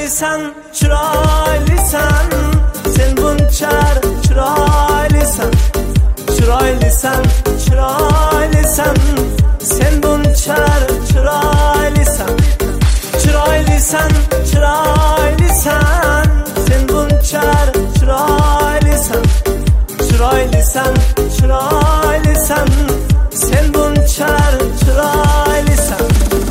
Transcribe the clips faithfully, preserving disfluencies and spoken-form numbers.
Chiroylisan, chiroylisan, sen bunchalar chiroylisan. Chiroylisan, chiroylisan, sen bunchalar chiroylisan. Chiroylisan, chiroylisan, sen bunchalar chiroylisan. Chiroylisan, chiroylisan, sen bunchalar chiroylisan.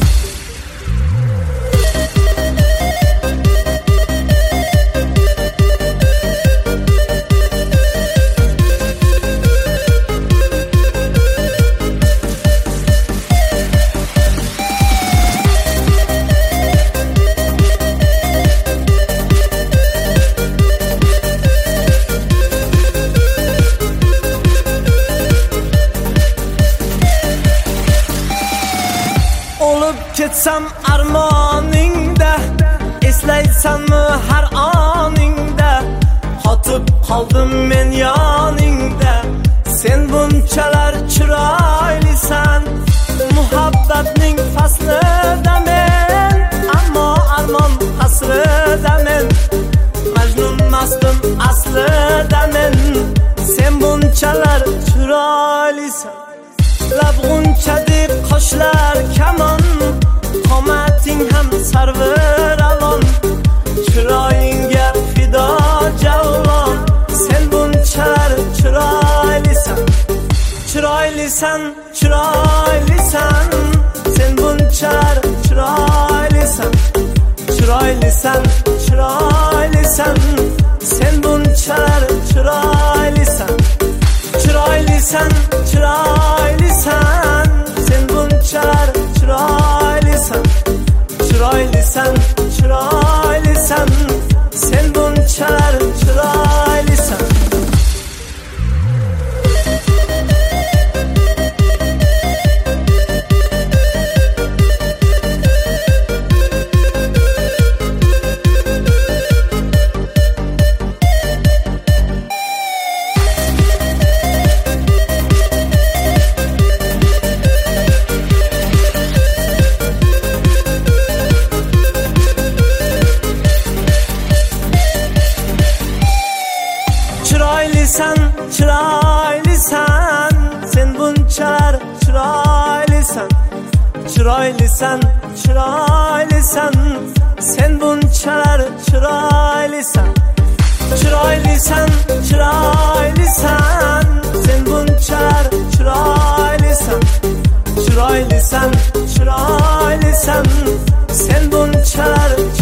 Ketsam armoningda, eslaysanmi har oningda? Qotib qoldim men yoningda, sen bunchalar chiroylisan. Muhabbatning faslida men, ammo armon asrida men. Majnun mastum aslida men, sen bunchalar chiroylisan. Labg'uncha deb qoshlar kamon, qomating ham sarvar alon. Chiroyingga fido javlon, sen bunchalar chiroylisan. Chiroylisan, chiroylisan, sen bunchalar chiroylisan. Chiroylisan, chiroylisan, sen bunchalar chiroylisan. Chiroylisan, chiroylisan, sen bunchalar chiroylisan. Chiroylisan, chiroylisan, sen bunchalar chiroylisan. Chiroylisan, chiroylisan, sen bunchalar chiroylisan. Chiroylisan, chiroylisan, sen bunchalar chiroylisan. Chiroylisan, chiroylisan, sen bunchalar chiroylisan. Chiroylisan, chiroylisan, sen bunchalar